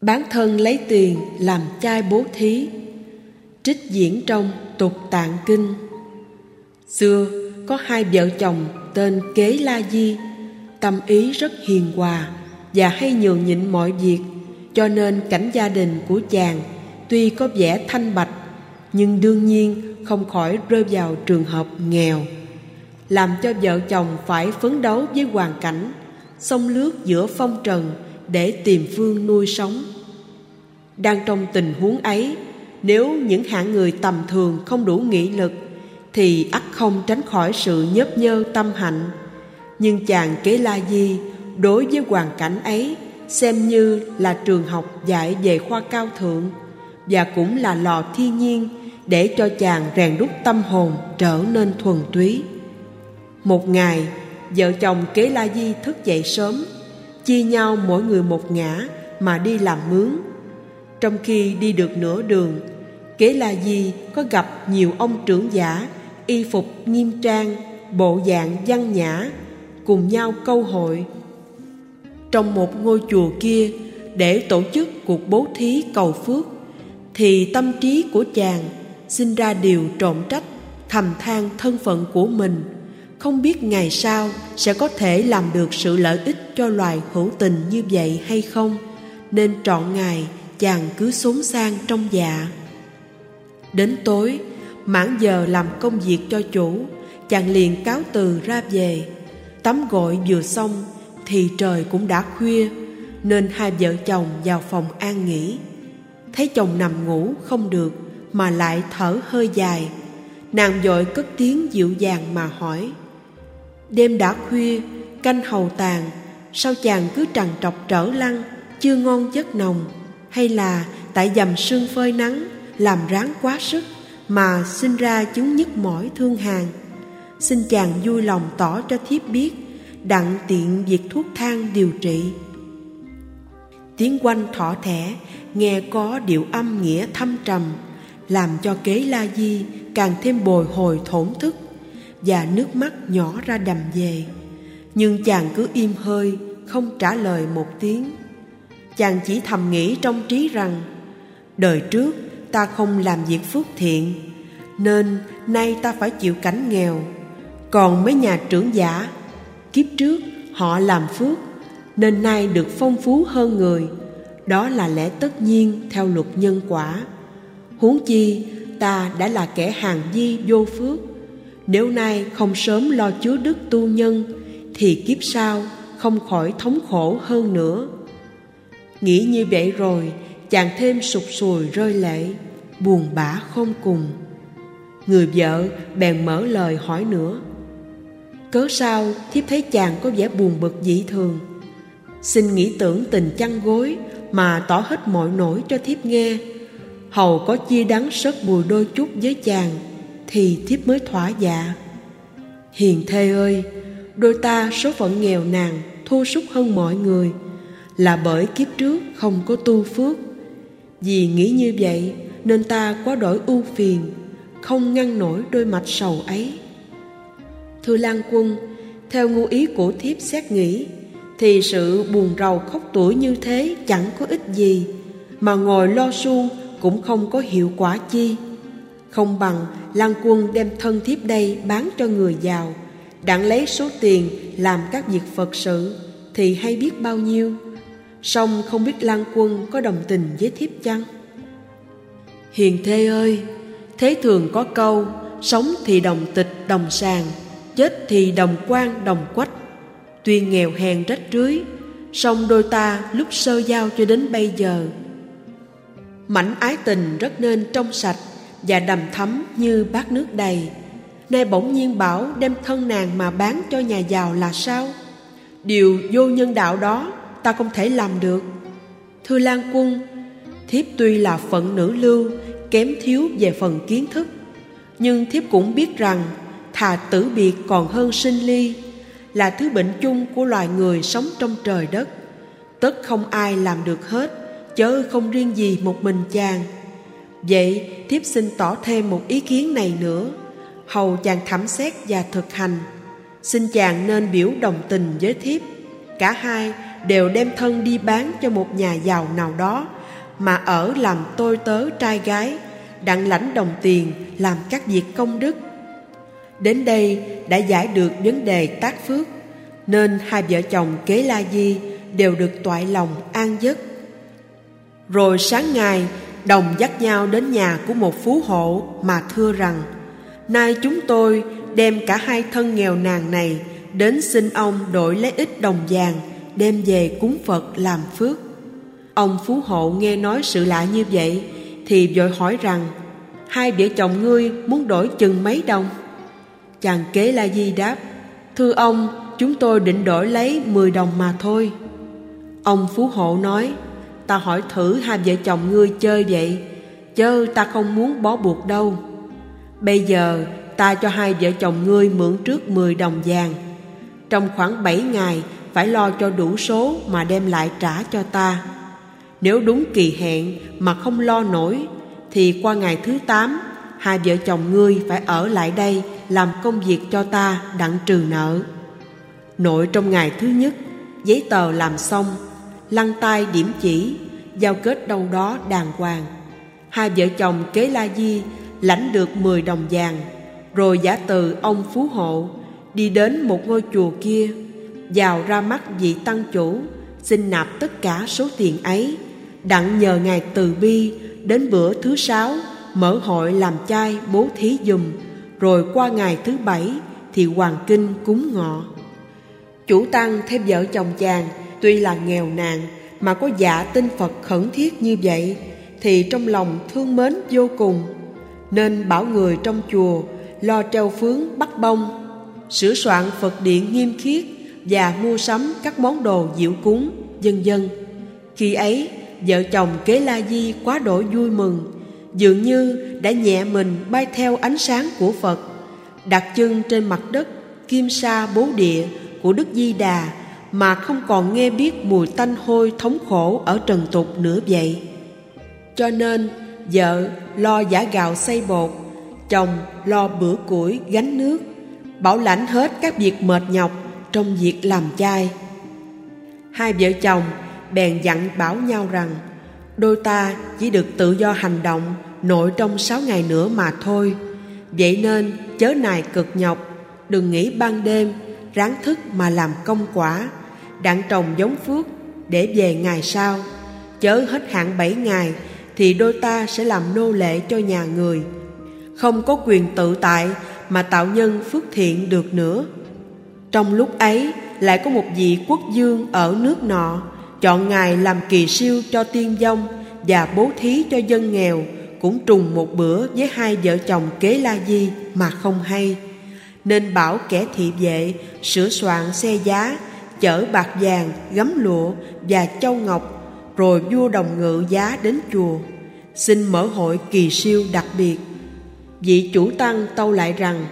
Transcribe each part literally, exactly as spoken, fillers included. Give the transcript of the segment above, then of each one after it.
Bán thân lấy tiền làm chay bố thí. Trích diễn trong Tục Tạng Kinh. Xưa có hai vợ chồng tên Kế La Di, tâm ý rất hiền hòa và hay nhường nhịn mọi việc, cho nên cảnh gia đình của chàng tuy có vẻ thanh bạch, nhưng đương nhiên không khỏi rơi vào trường hợp nghèo, làm cho vợ chồng phải phấn đấu với hoàn cảnh, xông lướt giữa phong trần để tìm phương nuôi sống. Đang trong tình huống ấy, nếu những hạng người tầm thường không đủ nghị lực thì ắt không tránh khỏi sự nhớp nhơ tâm hạnh. Nhưng chàng Kế La Di đối với hoàn cảnh ấy xem như là trường học dạy về khoa cao thượng, và cũng là lò thiên nhiên để cho chàng rèn đúc tâm hồn trở nên thuần túy. Một ngày, vợ chồng Kế La Di thức dậy sớm, chia nhau mỗi người một ngả mà đi làm mướn. Trong khi đi được nửa đường, Kế La Di có gặp nhiều ông trưởng giả y phục nghiêm trang, bộ dạng văn nhã, cùng nhau câu hội. Trong một ngôi chùa kia, để tổ chức cuộc bố thí cầu phước, thì tâm trí của chàng sinh ra điều trộm trách, thầm than thân phận của mình, không biết ngày sau sẽ có thể làm được sự lợi ích cho loài hữu tình như vậy hay không, nên trọn ngày chàng cứ xốn sang trong dạ. Đến tối, mãn giờ làm công việc cho chủ, chàng liền cáo từ ra về. Tắm gội vừa xong thì trời cũng đã khuya, nên hai vợ chồng vào phòng an nghỉ. Thấy chồng nằm ngủ không được mà lại thở hơi dài, nàng vội cất tiếng dịu dàng mà hỏi: "Đêm đã khuya, canh hầu tàn, sao chàng cứ trằn trọc trở lăn, chưa ngon giấc nồng? Hay là tại dầm sương phơi nắng, làm ráng quá sức mà sinh ra chứng nhức mỏi thương hàn? Xin chàng vui lòng tỏ cho thiếp biết, đặng tiện việc thuốc thang điều trị." Tiếng oanh thỏ thẻ nghe có điệu âm nghĩa thâm trầm, làm cho Kế La Di càng thêm bồi hồi thổn thức, và nước mắt nhỏ ra đầm về. Nhưng chàng cứ im hơi, không trả lời một tiếng. Chàng chỉ thầm nghĩ trong trí rằng: đời trước ta không làm việc phước thiện, nên nay ta phải chịu cảnh nghèo. Còn mấy nhà trưởng giả, kiếp trước họ làm phước, nên nay được phong phú hơn người. Đó là lẽ tất nhiên theo luật nhân quả. Huống chi ta đã là kẻ hàng di vô phước, nếu nay không sớm lo chứa đức tu nhân, thì kiếp sau không khỏi thống khổ hơn nữa. Nghĩ như vậy rồi, chàng thêm sụt sùi rơi lệ, buồn bã không cùng. Người vợ bèn mở lời hỏi nữa: "Cớ sao thiếp thấy chàng có vẻ buồn bực dị thường? Xin nghĩ tưởng tình chăn gối mà tỏ hết mọi nỗi cho thiếp nghe, hầu có chia đắng sớt bùi đôi chút với chàng, thì thiếp mới thỏa dạ." "Hiền thê ơi, đôi ta số phận nghèo nàn, thua sút hơn mọi người, là bởi kiếp trước không có tu phước. Vì nghĩ như vậy nên ta quá đổi ưu phiền, không ngăn nổi đôi mạch sầu ấy." "Thưa Lan Quân, theo ngu ý của thiếp xét nghĩ, thì sự buồn rầu khóc tủi như thế chẳng có ích gì, mà ngồi lo suông cũng không có hiệu quả chi. Không bằng Lan Quân đem thân thiếp đây bán cho người giàu, đặng lấy số tiền làm các việc Phật sự, thì hay biết bao nhiêu. Song không biết Lan Quân có đồng tình với thiếp chăng?" "Hiền thê ơi, thế thường có câu, sống thì đồng tịch đồng sàng, chết thì đồng quan đồng quách. Tuy nghèo hèn rách rưới, song đôi ta lúc sơ giao cho đến bây giờ, mảnh ái tình rất nên trong sạch và đầm thắm như bát nước đầy. Nay bỗng nhiên bảo đem thân nàng mà bán cho nhà giàu là sao? Điều vô nhân đạo đó ta không thể làm được. Thưa Lan Quân, thiếp tuy là phận nữ lưu, kém thiếu về phần kiến thức, nhưng thiếp cũng biết rằng thà tử biệt còn hơn sinh ly, là thứ bệnh chung của loài người sống trong trời đất. Tất không ai làm được hết, chớ không riêng gì một mình chàng. Vậy thiếp xin tỏ thêm một ý kiến này nữa, hầu chàng thẩm xét và thực hành. Xin chàng nên biểu đồng tình với thiếp, cả hai đều đem thân đi bán cho một nhà giàu nào đó mà ở làm tôi tớ trai gái, đặng lãnh đồng tiền làm các việc công đức. Đến đây đã giải được vấn đề tác phước, nên hai vợ chồng Kế La Di đều được toại lòng an giấc. Rồi sáng ngày, đồng dắt nhau đến nhà của một phú hộ mà thưa rằng: nay chúng tôi đem cả hai thân nghèo nàn này đến xin ông đổi lấy ít đồng vàng đem về cúng Phật làm phước. Ông phú hộ nghe nói sự lạ như vậy thì vội hỏi rằng: hai vợ chồng ngươi muốn đổi chừng mấy đồng? Chàng Kế La Di đáp: thưa ông, chúng tôi định đổi lấy mười đồng mà thôi. Ông phú hộ nói: ta hỏi thử hai vợ chồng ngươi chơi vậy, chớ ta không muốn bó buộc đâu. Bây giờ ta cho hai vợ chồng ngươi mượn trước mười đồng vàng. Trong khoảng bảy ngày phải lo cho đủ số mà đem lại trả cho ta. Nếu đúng kỳ hẹn mà không lo nổi thì qua ngày thứ tám, hai vợ chồng ngươi phải ở lại đây làm công việc cho ta đặng trừ nợ. Nội trong ngày thứ nhất, giấy tờ làm xong, lăn tay điểm chỉ, giao kết đâu đó đàng hoàng. Hai vợ chồng Kế La Di lãnh được mười đồng vàng, rồi giả từ ông phú hộ đi đến một ngôi chùa kia, vào ra mắt vị tăng chủ, xin nạp tất cả số tiền ấy, đặng nhờ ngài từ bi đến bữa thứ sáu mở hội làm chay bố thí giùm, rồi qua ngày thứ bảy thì hoàn kinh cúng ngọ. Chủ tăng thấy vợ chồng chàng tuy là nghèo nàn mà có dạ tin Phật khẩn thiết như vậy thì trong lòng thương mến vô cùng, nên bảo người trong chùa lo treo phướng bắt bông, sửa soạn Phật điện nghiêm khiết và mua sắm các món đồ diệu cúng, vân vân. Khi ấy, vợ chồng Kế La Di quá độ vui mừng, dường như đã nhẹ mình bay theo ánh sáng của Phật, đặt chân trên mặt đất kim sa bố địa của Đức Di Đà mà không còn nghe biết mùi tanh hôi thống khổ ở trần tục nữa vậy. Cho nên vợ lo giã gạo xay bột, chồng lo bữa củi gánh nước, bảo lãnh hết các việc mệt nhọc trong việc làm chay. Hai vợ chồng bèn dặn bảo nhau rằng: đôi ta chỉ được tự do hành động nội trong sáu ngày nữa mà thôi, vậy nên chớ nài cực nhọc, đừng nghĩ ban đêm, ráng thức mà làm công quả, đặng trồng giống phước để về ngày sau. Chớ hết hạn bảy ngày thì đôi ta sẽ làm nô lệ cho nhà người, không có quyền tự tại mà tạo nhân phước thiện được nữa. Trong lúc ấy lại có một vị quốc vương ở nước nọ chọn ngài làm kỳ siêu cho tiên vong và bố thí cho dân nghèo, cũng trùng một bữa với hai vợ chồng Kế La Di mà không hay, nên bảo kẻ thị vệ sửa soạn xe giá chở bạc vàng, gấm lụa và châu ngọc, rồi vua đồng ngự giá đến chùa xin mở hội kỳ siêu đặc biệt. Vị chủ tăng tâu lại rằng: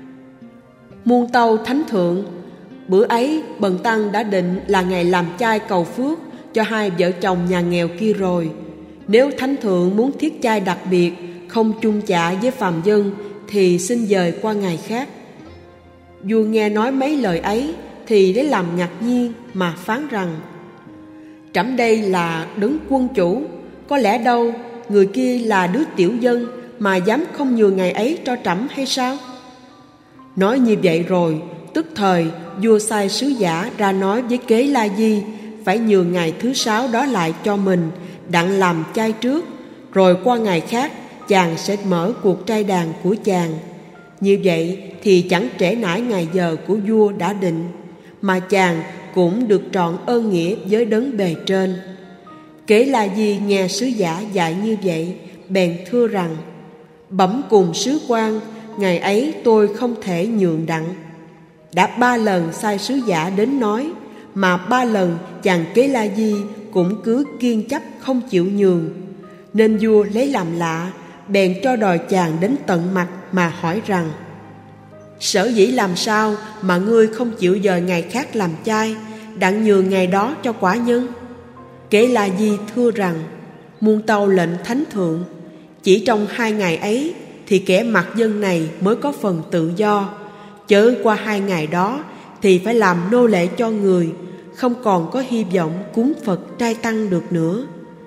muôn tâu thánh thượng, bữa ấy bần tăng đã định là ngày làm chay cầu phước cho hai vợ chồng nhà nghèo kia rồi. Nếu thánh thượng muốn thiết chay đặc biệt không chung chạ với phàm dân thì xin dời qua ngày khác. Vua nghe nói mấy lời ấy thì lấy làm ngạc nhiên mà phán rằng: trẫm đây là đấng quân chủ, có lẽ đâu người kia là đứa tiểu dân mà dám không nhường ngày ấy cho trẫm hay sao? Nói như vậy rồi, tức thời vua sai sứ giả ra nói với Kế La Di phải nhường ngày thứ sáu đó lại cho mình, đặng làm chay trước, rồi qua ngày khác chàng sẽ mở cuộc trai đàn của chàng. Như vậy thì chẳng trễ nải ngày giờ của vua đã định, mà chàng cũng được trọn ơn nghĩa với đấng bề trên. Kế La Di nghe sứ giả dạy như vậy, bèn thưa rằng: bẩm cùng sứ quan, ngày ấy tôi không thể nhường đặng. Đã ba lần sai sứ giả đến nói, mà ba lần chàng Kế La Di cũng cứ kiên chấp không chịu nhường, nên vua lấy làm lạ, bèn cho đòi chàng đến tận mặt mà hỏi rằng: sở dĩ làm sao mà ngươi không chịu dời ngày khác làm chay, đặng nhường ngày đó cho quả nhân? Kế La Di thưa rằng: muôn tâu lệnh thánh thượng, chỉ trong hai ngày ấy thì kẻ mặc dân này mới có phần tự do, chớ qua hai ngày đó thì phải làm nô lệ cho người, không còn có hy vọng cúng Phật trai tăng được nữa.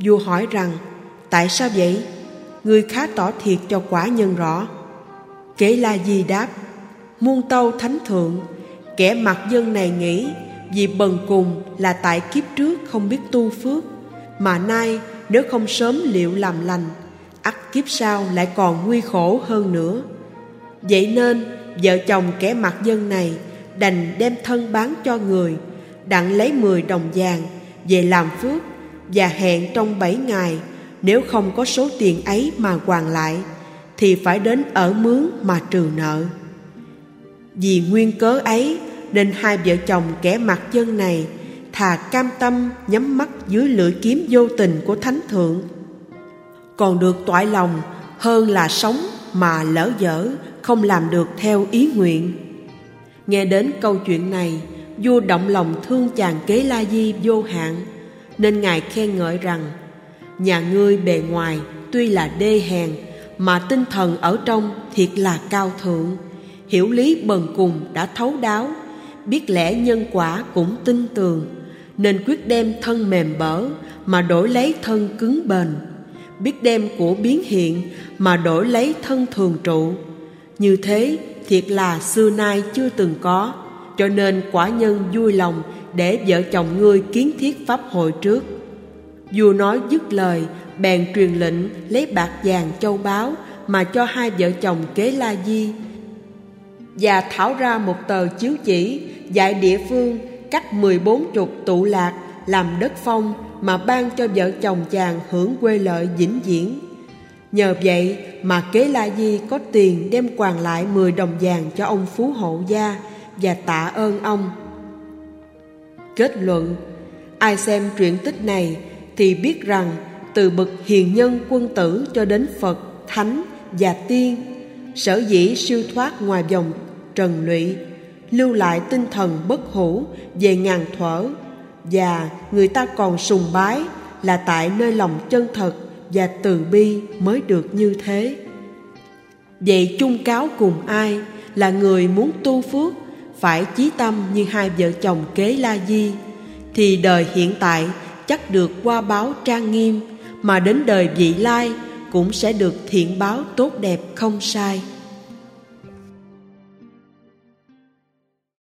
Vua hỏi rằng: tại sao vậy? Ngươi khá tỏ thiệt cho quả nhân rõ. Kế La Di đáp: muôn tâu thánh thượng, kẻ mặc dân này nghĩ vì bần cùng là tại kiếp trước không biết tu phước, mà nay nếu không sớm liệu làm lành, ắt kiếp sau lại còn nguy khổ hơn nữa. Vậy nên vợ chồng kẻ mặc dân này đành đem thân bán cho người, đặng lấy mười đồng vàng về làm phước, và hẹn trong bảy ngày nếu không có số tiền ấy mà hoàn lại, thì phải đến ở mướn mà trừ nợ. Vì nguyên cớ ấy nên hai vợ chồng kẻ mặc dân này thà cam tâm nhắm mắt dưới lưỡi kiếm vô tình của thánh thượng, còn được toại lòng, hơn là sống mà lỡ dở, không làm được theo ý nguyện. Nghe đến câu chuyện này, vua động lòng thương chàng Kế La Di vô hạn, nên ngài khen ngợi rằng: nhà ngươi bề ngoài tuy là đê hèn, mà tinh thần ở trong thiệt là cao thượng, hiểu lý bần cùng đã thấu đáo, biết lẽ nhân quả cũng tin tường, nên quyết đem thân mềm bở mà đổi lấy thân cứng bền, biết đem của biến hiện mà đổi lấy thân thường trụ. Như thế thiệt là xưa nay chưa từng có, cho nên quả nhân vui lòng để vợ chồng ngươi kiến thiết pháp hội trước. Vua nói dứt lời, bèn truyền lệnh lấy bạc vàng châu báu mà cho hai vợ chồng Kế La Di, và thảo ra một tờ chiếu chỉ dạy địa phương cách mười bốn chục tụ lạc làm đất phong, mà ban cho vợ chồng chàng hưởng quê lợi vĩnh viễn. Nhờ vậy mà Kế La Di có tiền đem hoàn lại mười đồng vàng cho ông phú hộ gia và tạ ơn ông. Kết luận: ai xem truyện tích này thì biết rằng từ bậc hiền nhân quân tử cho đến Phật, Thánh và Tiên, sở dĩ siêu thoát ngoài vòng trần lụy, lưu lại tinh thần bất hủ về ngàn thuở, và người ta còn sùng bái là tại nơi lòng chân thật và từ bi mới được như thế. Vậy chung cáo cùng ai là người muốn tu phước phải chí tâm như hai vợ chồng Kế La Di, thì đời hiện tại chắc được qua báo trang nghiêm, mà đến đời vị lai cũng sẽ được thiện báo tốt đẹp không sai.